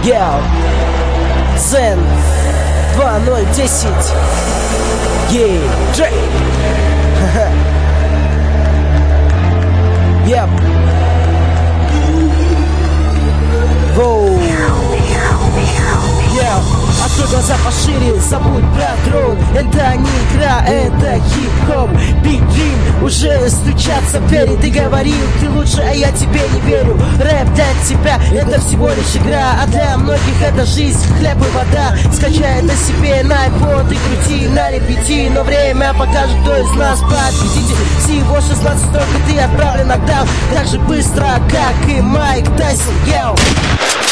Яу, Zen 2010. Ей, Джей. Yep. Воу. Открой глаза пошире, забудь про дрон. Это не игра, это хип-хоп. Биг-дрим уже стучатся в двери. Ты говорил, ты лучше, а я тебе не верю. Рэп для тебя это всего лишь игра, а для многих это жизнь, хлеб и вода. Скачай это себе на iPod и крути на репети. Но время покажет, кто из нас победитель. Всего 16 строк, и ты отправлен нокдаун так же быстро, как и Майк Тайсон. Йоу.